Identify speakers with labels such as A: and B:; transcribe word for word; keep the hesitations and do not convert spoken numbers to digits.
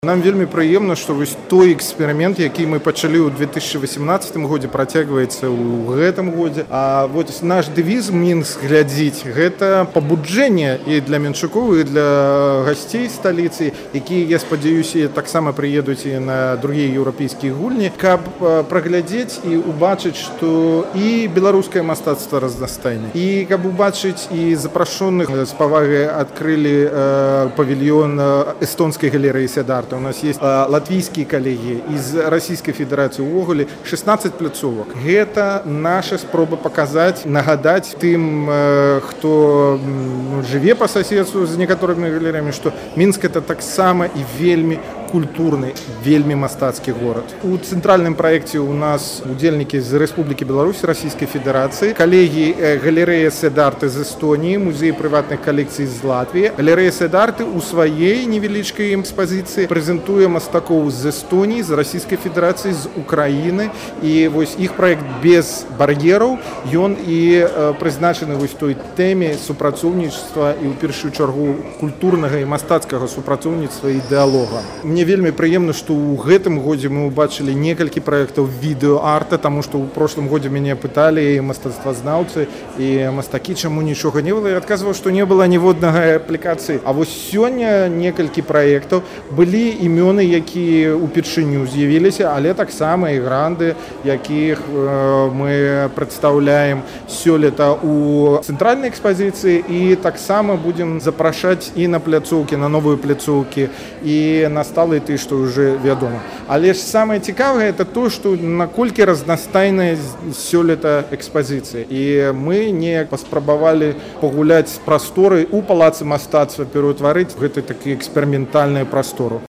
A: Нам вельмі прыемна, што вось той эксперымент, які мы пачалі ў две тысячи восемнадцатым годзе, працягваецца ў гэтым годзе. А вот наш дэвіз Мінск глядзіць, гэта пабуджэнне і для менчукоў, і для гасцей сталіцы, якія, я спадзяюся, таксама прыедуць і на другія еўрапейскія гульні, каб праглядзець і убачыць, што і беларускае мастацтва разнастайнае. І каб убачыць і запрашоных з павагай адкрылі э, павільён эстонскай галерэі Седарт. У нас есть э, латвійскія калегі из Расійскай Федэрацыі, увогуле шестнадцать пляцовак. Гэта наша спроба паказаць, нагадаць тым, э, хто ну, жыве па соседству з некаторымі галерамі, што Мінск это таксама і вельмі культурны, вельмі мастацкі горад. У цэнтральным праекце у нас удзельнікі з Рэспублікі Беларусь, Расійскай Федэрацыі, калегі э, галерэя Седарты з Эстоніі, музей прыватных калекцый з Латвіі. Галерэя Седарты у сваёй невялічкай экспазіцыі прэзентуе мастакоў з Эстоніі, з Расійскай Федэрацыі, з Украіны. І вось іх праект без бар'ераў, ён і э, прызначаны вось той тэме супрацоўнічества і ў першую чаргу культурнага і мастацкага супрацоўніцтва і дыалога. Мне вельмі прыемна, што ў гэтым годзе мы ўбачылі некалькі праектаў відэоарта, таму што ў прошлым годзе мяне пыталі і мастацтвазнаўцы, і мастакі, чаму нічога не было. Я адказваў, што не было ніводнага аплікацыі. А вось сёння некалькі праектаў былі імёны, якія ўпершыню з'явіліся, але таксама і гранды, якіх э, мы прадстаўляем сёлета ў цэнтральнай экспазіцыі, і таксама будзем запрашаць і на пляцоўкі, на новыя пляцоўкі, і на сталы ты, што ўжо вядома. Але ж самае цікавае это то, што наколькі разнастайная сёлета экспазіцыя. І мы неяк паспрабавалі пагуляць з прасторы ў палацы мастацтва, пераўтварыць гэты такі эксперыментальную прастору.